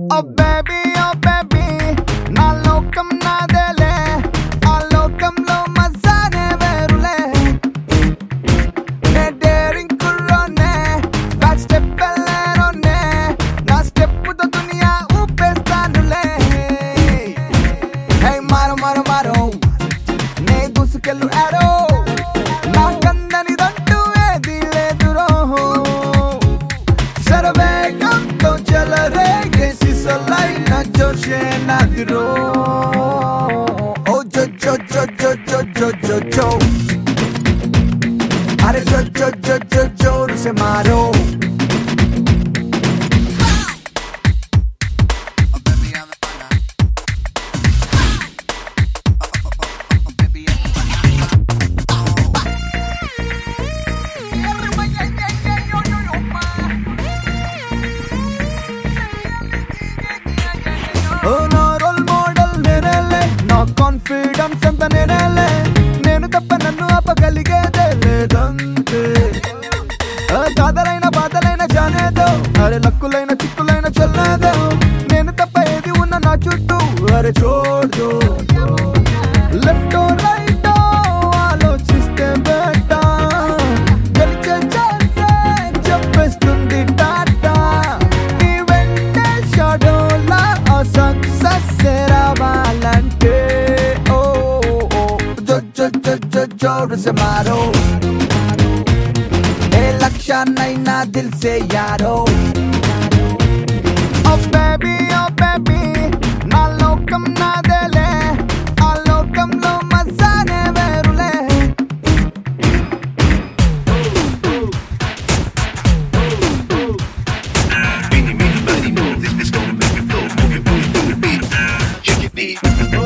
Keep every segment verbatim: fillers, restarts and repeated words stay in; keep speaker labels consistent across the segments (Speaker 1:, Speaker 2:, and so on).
Speaker 1: Oh baby, oh baby, నా లోకం నాదేలే, ఆ లోకంలో మజానే వేరులే. నే డేరింగ్ కుర్రోనే, బ్యాక్ స్టెప్ వెళ్ళేరోనే, నా స్టెప్పుతో దునియా ఊపేస్తానులే. హే మారో మారో మారో, నే దూసుకెళ్ళు ఆరో, నాకందనిదంటూ ఏదీ లేదురో. శరవేగంతో చెలరేగే సిసలైన జోషే నాదిరో. ఓ జో జో జో జో జో జో జో జో, అరే జో జో జో జో జోరు సే మారో. ఓ నా రోల్ మోడల్ నేనేలే, నా కాన్ఫిడెన్స్ అంత నేనేలే, నేను తప్ప నన్ను ఆపగలిగేదే లేదంతే. కాదలైన బాధలైన జానేదో, అరే లక్కులైన చిక్కులైన చల్లేదో, నేను తప్ప ఏది ఉన్న నా చుట్టూ అరే చూడు. లెఫ్ట్ రైట్ ఆలోచిస్తే బెటా, గెలిచే ఛాన్సే చెప్పేస్తుంది టాటా. నీ వెంటే షాడోలా ఆ సక్సెస్ రావాలంటే ఓ జో జో జో జో జోరు సే మారో. ఏ లక్ష్యాన్నైనా దిల్ సే యారో. ఓ బేబీ ఓ బేబీ, నా లోకం నాదేలే, ఆ లోకంలో మజానే వేరులే.
Speaker 2: Beanie, beanie, body move. This bitch gonna make me flow. Move your booty to the beat. Check your beat.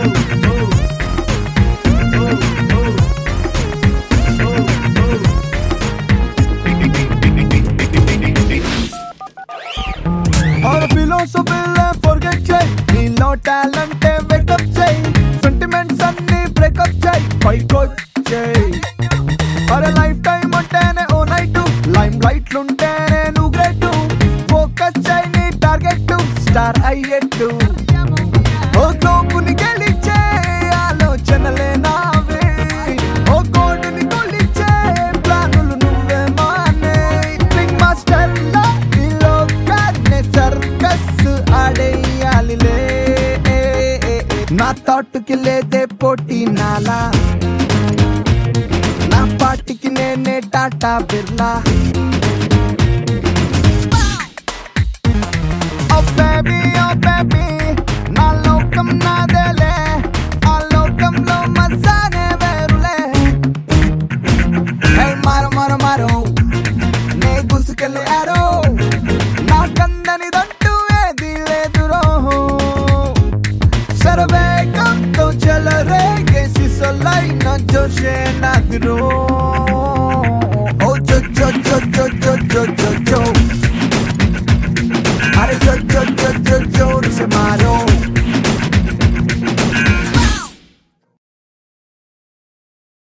Speaker 1: और ఫిలాసఫీలే ఫర్గెట్ చేయి, నీలో టాలెంటే వేకప్ చేయి, సెంటిమెంట్స్ అన్ని బ్రేకప్ చేయి, పైకొచ్చేయి. అరే లైఫ్ టైం అంటేనే ఓ నైట్, లైమ్ లైట్లుంటేనే నువ్వు గ్రేట్. ఫోకస్ చేయి నీ టార్గెట్, స్టార్ అయ్యేట్టు. ఓ గ్లోబుని గెలిచే ఆలోచనలే నావే, ఓ కోడుని కొలిచే ప్లానులు నువ్వే మానే. రింగ్ మాస్టర్ లా ఈ లోకాన్ని సర్కస్ ఆడేయాలిలే. నా థాట్కి లేదే పోటీ నాలా, నా పాటికి నేనే టాటా బిర్లా. ఓ బేబీ ఓ బేబీ, నా లోకం నాదేలే, ఆ లోకంలో మజానే వేరులే. హే మారో మారో మారో, నే దూసుకెళ్ళు ఆరో, నాకందనిదంటూ ఏదీ లేదురో. శరవేగంతో చెలరేగే సిసలైన జోషే నాదిరో. ఓ జో జో జో జో జో జో జో జో, అరే జో జో జో జో జోరు సే మారో.